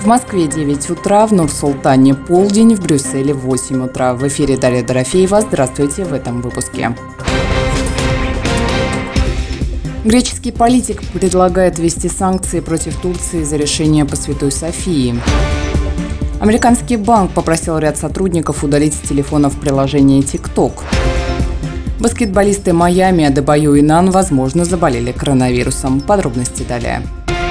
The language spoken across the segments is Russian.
Москве 9 утра, в Нур-Султане полдень, в Брюсселе 8 утра. В эфире Дарья Дорофеева. Здравствуйте в этом выпуске. Греческий политик предлагает ввести санкции против Турции за решение по Святой Софии. Американский банк попросил ряд сотрудников удалить с телефонов приложение TikTok. Баскетболисты Майами Адебайо и Нан, возможно, заболели коронавирусом. Подробности далее.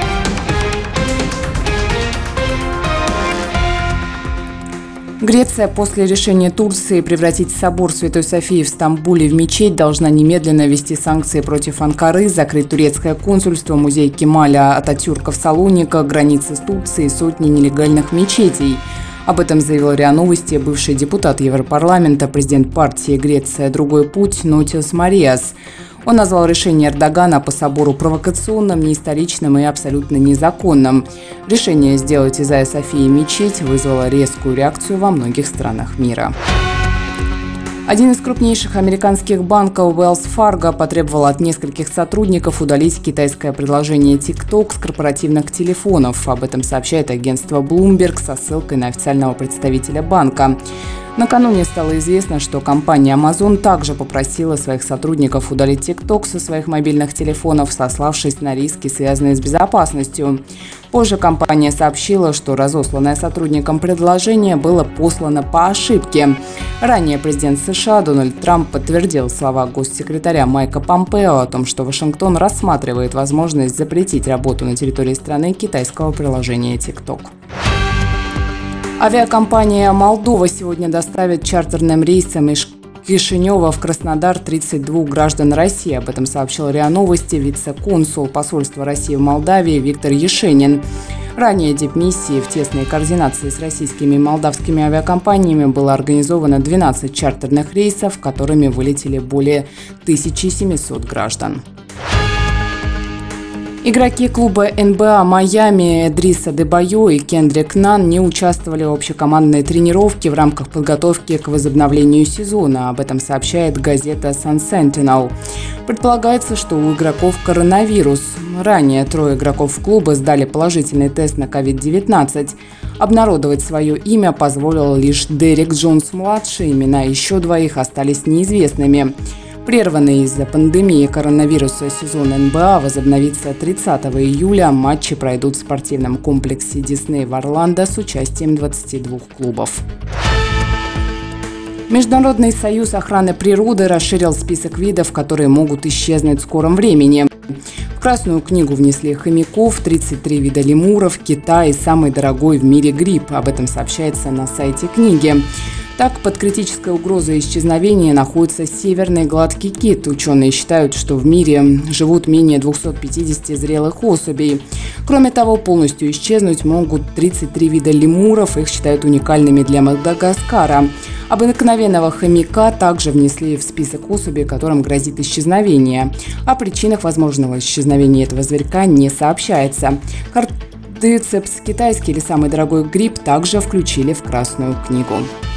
Греция после решения Турции превратить собор Святой Софии в Стамбуле в мечеть должна немедленно ввести санкции против Анкары, закрыть турецкое консульство, музей Кемаля Ататюрка в Салониках, границы с Турцией и сотни нелегальных мечетей. Об этом заявил РИА Новости бывший депутат Европарламента, президент партии «Греция. Другой путь» Нотис Мариас. Он назвал решение Эрдогана по собору провокационным, неисторичным и абсолютно незаконным. Решение сделать из Айя Софии мечеть вызвало резкую реакцию во многих странах мира. Один из крупнейших американских банков Wells Fargo потребовал от нескольких сотрудников удалить китайское приложение TikTok с корпоративных телефонов. Об этом сообщает агентство Bloomberg со ссылкой на официального представителя банка. Накануне стало известно, что компания Amazon также попросила своих сотрудников удалить TikTok со своих мобильных телефонов, сославшись на риски, связанные с безопасностью. Позже компания сообщила, что разосланное сотрудникам предложение было послано по ошибке. Ранее президент США Дональд Трамп подтвердил слова госсекретаря Майка Помпео о том, что Вашингтон рассматривает возможность запретить работу на территории страны китайского приложения TikTok. Авиакомпания «Молдова» сегодня доставит чартерным рейсом из Кишинева в Краснодар 32 граждан России. Об этом сообщил РИА Новости вице-консул посольства России в Молдавии Виктор Ешенин. Ранее дипмиссии в тесной координации с российскими и молдавскими авиакомпаниями было организовано 12 чартерных рейсов, которыми вылетели более 1700 граждан. Игроки клуба НБА Майами Эдрис Адебайо и Кендрик Нан не участвовали в общекомандной тренировке в рамках подготовки к возобновлению сезона. Об этом сообщает газета Sun Sentinel. Предполагается, что у игроков коронавирус. Ранее 3 игроков клуба сдали положительный тест на COVID-19. Обнародовать свое имя позволил лишь Дерек Джонс-младший. Имена еще 2 остались неизвестными. Прерванный из-за пандемии коронавируса сезон НБА возобновится 30 июля. Матчи пройдут в спортивном комплексе Дисней в Орландо с участием 22 клубов. Международный союз охраны природы расширил список видов, которые могут исчезнуть в скором времени. В Красную книгу внесли хомяков, 33 вида лемуров, кита и самый дорогой в мире гриб. Об этом сообщается на сайте книги. Так, под критической угрозой исчезновения находится северный гладкий кит. Ученые считают, что в мире живут менее 250 зрелых особей. Кроме того, полностью исчезнуть могут 33 вида лемуров. Их считают уникальными для Мадагаскара. Обыкновенного хомяка также внесли в список особей, которым грозит исчезновение. О причинах возможного исчезновения этого зверька не сообщается. Кардицепс китайский или самый дорогой гриб также включили в Красную книгу.